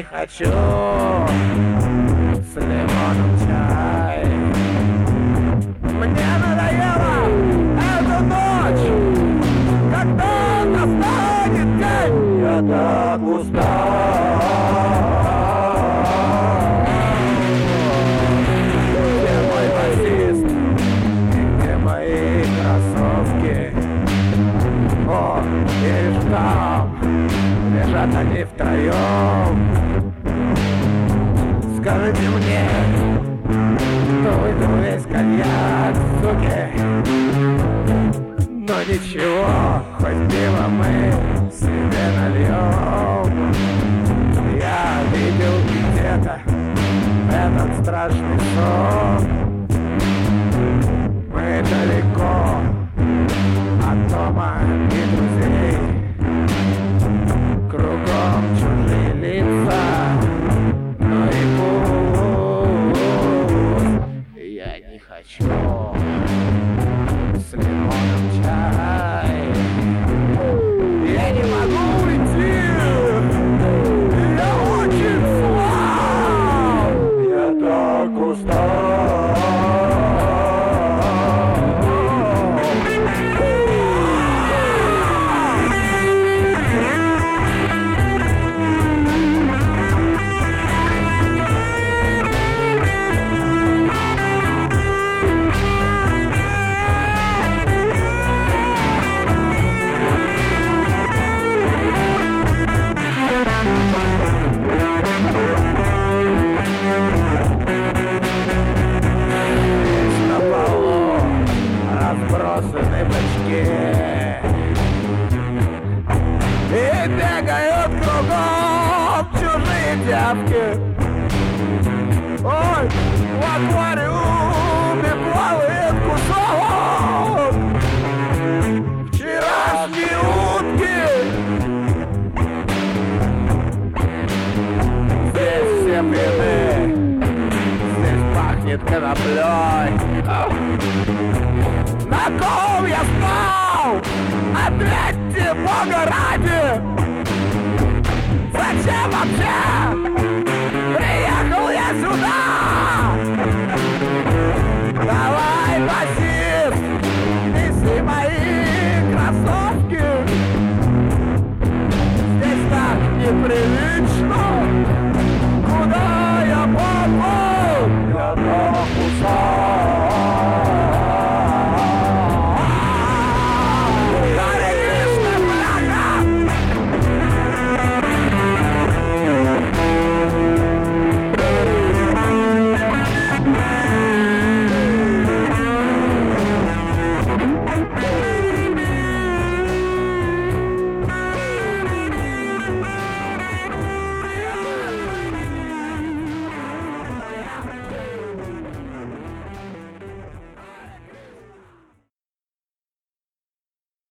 не хочу с лимоном чай. Мне надоела эта ночь, когда настанет день. Я так устал. Где мой басист? И где мои кроссовки? О, видишь, там лежат они втроем. Скажите мне, кто выпил весь коньяк, суки? Но ничего, хоть пиво мы себе нальем. Я видел где-то этот страшный сон. Мы далеко от дома и друзей. Кругом чужие лица, но и пусть. Я не хочу с лимоном чай. Я не могу уйти. Я очень слаб. Я так устал. Разбросаны бочки и бегают кругом чужие девки. Ой, в аквариуме плавает кусок вчерашней утки. Здесь все пьяны, здесь пахнет коноплей. На ком я спал? Ответьте, Бога ради! Зачем вообще?